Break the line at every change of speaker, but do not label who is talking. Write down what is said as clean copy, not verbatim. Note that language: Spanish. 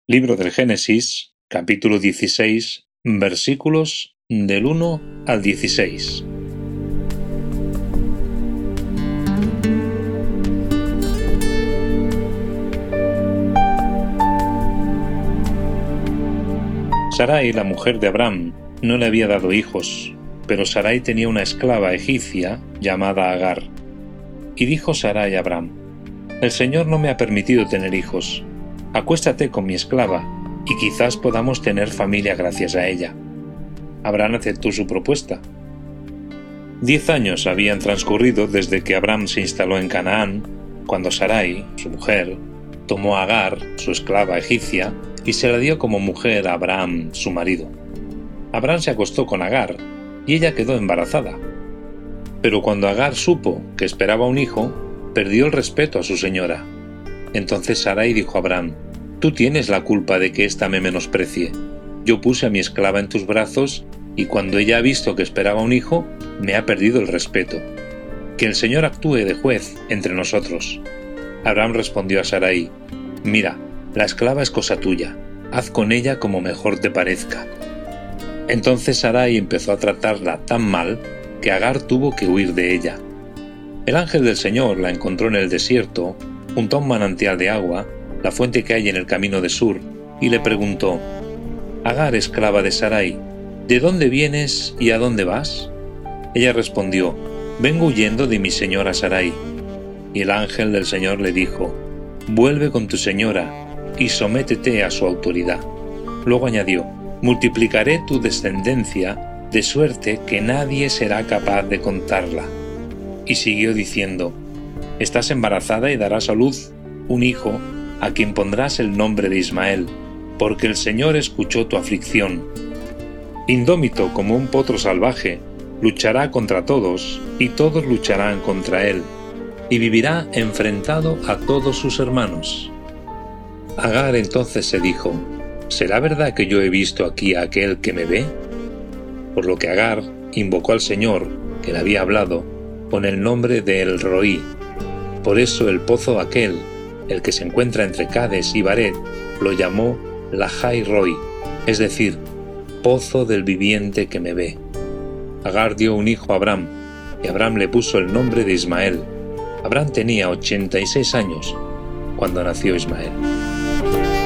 Libro del Génesis, capítulo 16, versículos del 1 al 16. Sarai, la mujer de Abraham, no le había dado hijos, pero Sarai tenía una esclava egipcia llamada Agar. Y dijo Sarai a Abraham: «El Señor no me ha permitido tener hijos. Acuéstate con mi esclava, y quizás podamos tener familia gracias a ella». Abraham aceptó su propuesta. 10 años habían transcurrido desde que Abraham se instaló en Canaán, cuando Sarai, su mujer, tomó a Agar, su esclava egipcia, y se la dio como mujer a Abraham, su marido. Abraham se acostó con Agar, y ella quedó embarazada. Pero cuando Agar supo que esperaba un hijo, perdió el respeto a su señora. Entonces Sarai dijo a Abraham: «Tú tienes la culpa de que ésta me menosprecie. Yo puse a mi esclava en tus brazos, y cuando ella ha visto que esperaba un hijo, me ha perdido el respeto. Que el Señor actúe de juez entre nosotros». Abraham respondió a Sarai: «Mira, la esclava es cosa tuya, haz con ella como mejor te parezca». Entonces Sarai empezó a tratarla tan mal que Agar tuvo que huir de ella. El ángel del Señor la encontró en el desierto, junto a un manantial de agua, la fuente que hay en el camino de Sur, y le preguntó: «Agar, esclava de Sarai, ¿de dónde vienes y a dónde vas?». Ella respondió: «Vengo huyendo de mi señora Sarai». Y el ángel del Señor le dijo: «Vuelve con tu señora y sométete a su autoridad». Luego añadió: «Multiplicaré tu descendencia de suerte que nadie será capaz de contarla». Y siguió diciendo: «Estás embarazada y darás a luz un hijo a quien pondrás el nombre de Ismael, porque el Señor escuchó tu aflicción. Indómito como un potro salvaje, luchará contra todos y todos lucharán contra él, y vivirá enfrentado a todos sus hermanos». Agar entonces se dijo: «¿Será verdad que yo he visto aquí a aquel que me ve?». Por lo que Agar invocó al Señor, que le había hablado, con el nombre de El Roí. Por eso el pozo aquel, el que se encuentra entre Cades y Bared, lo llamó Lahai Roi, es decir, pozo del viviente que me ve. Agar dio un hijo a Abraham, y Abraham le puso el nombre de Ismael. Abraham tenía 86 años cuando nació Ismael.